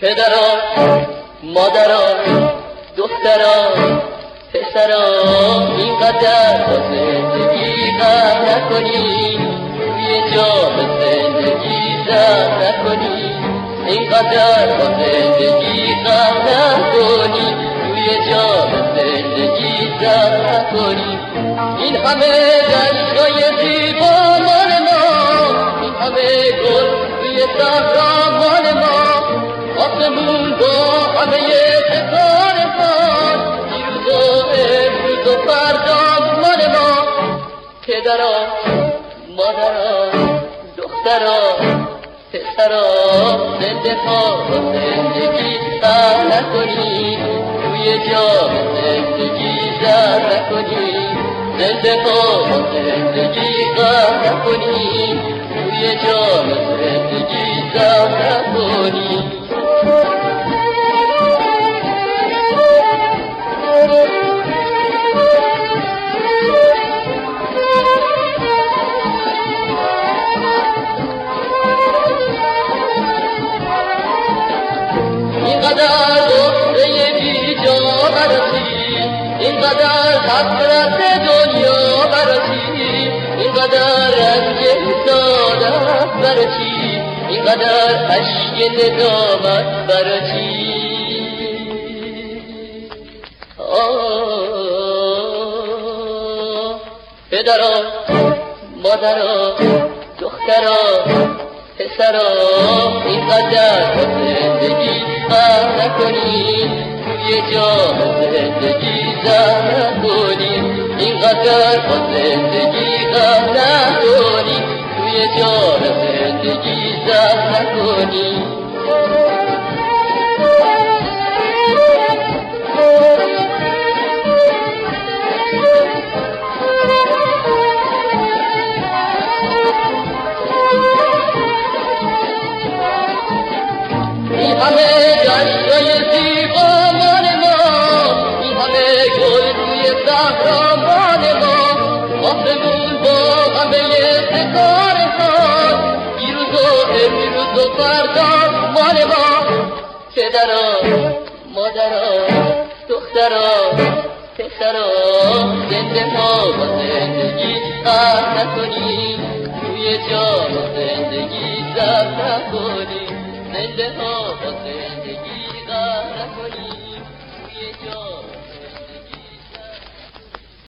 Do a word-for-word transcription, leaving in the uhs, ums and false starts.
پدرا مادرا دخترا پسرا اینقدر با زندگی غم نکنی، روی جام زندگی زم نکنی، اینقدر با زندگی غم نکنی، روی جام زندگی زم نکنی. این همه دشتای زیبا مال ما، این همه گل روی صحرا مال ما، آسمون با همه ستاره خان، دیروز و امروز و فردا مال ما. پدرا مادرا دخترا پسرا زنده ها با زندگی غم نکنی، روی جام زندگی زم نکنی، زنده ها با زندگی غم نکنی، روی جام زندگی زم نکنی. اینقدر دختره بی جا برسی، اینقدر حسرت دنیا برسی، اینقدر رنج حسادت برچی، اینقدر اشک ندامت برچی. پدرا مادرا دخترا پسرا اینقدر با زندگی غم نکنی، روی جام زندگی زم نکنی، اینقدر با زندگی غم نکنی، روی جام زندگی زم نکنی. این همه دشتای زیبا مال ما، این همه گل روی صحرا مال ما، آسمون با همه ستاره خان، دیروز و امروز و فردا مال ما. پدرا مادرا دخترا پسرا زنده ها با زندگی غم نکنی، روی جام زندگی زم نکنی، زنده ها با زندگی